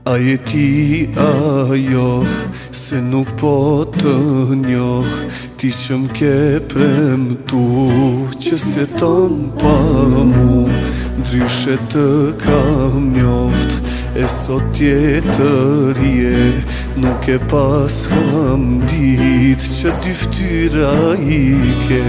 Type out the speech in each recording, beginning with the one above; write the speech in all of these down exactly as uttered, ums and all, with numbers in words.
A je ti ajo se nuk po të njoh, ti që m'ke premtu që se ton pa mu, ndryshe të kam njoft, e sot tjetër je, nuk e pas kam dit që dy ftyra i ke.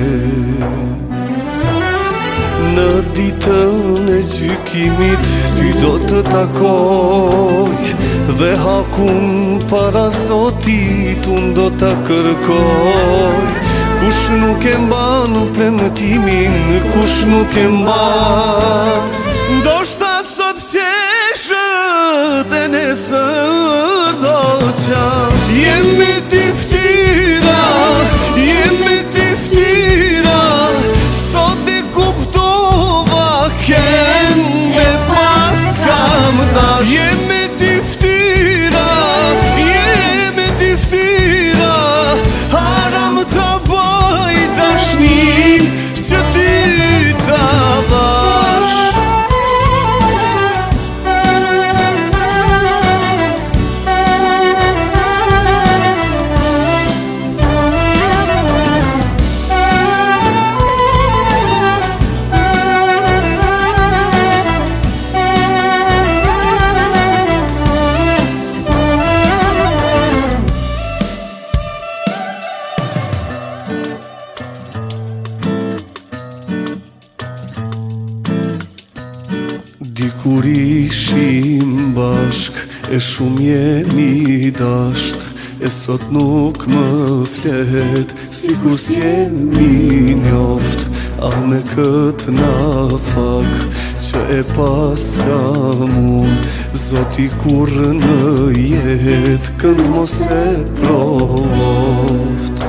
Në ditën e gjykimit ty do të takoj, dhe hakun para Zotit unë do të kërkoj. Kush nuk e mban premtimin, kush nuk e mban, ndoshta sot qeshët e nesër do qan. Jemi dy ftyra, jemi dy ftyra, sot e kuptova kënd e pas kam dash. Jemi dy ftyra, jemi dy ftyra, haram të bëj dashni që ty ta bash. Dikur ishim bashk, e shumë jemi dasht, e sot nuk më flet, sikur s'jemi njoft. A me këtë nafak që e pas kam unë, Zoti kur në jet kënd mos e provoft.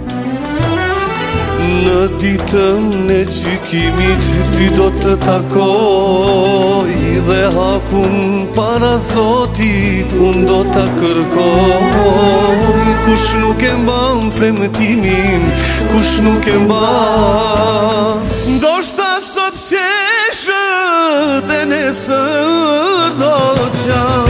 Në ditën e gjykimit ty do të takoj, dhe hakun para Zotit unë do të kërkoj. Kush nuk e mban premtimin, kush nuk e mban, ndoshta sot qeshët e nesër do qan.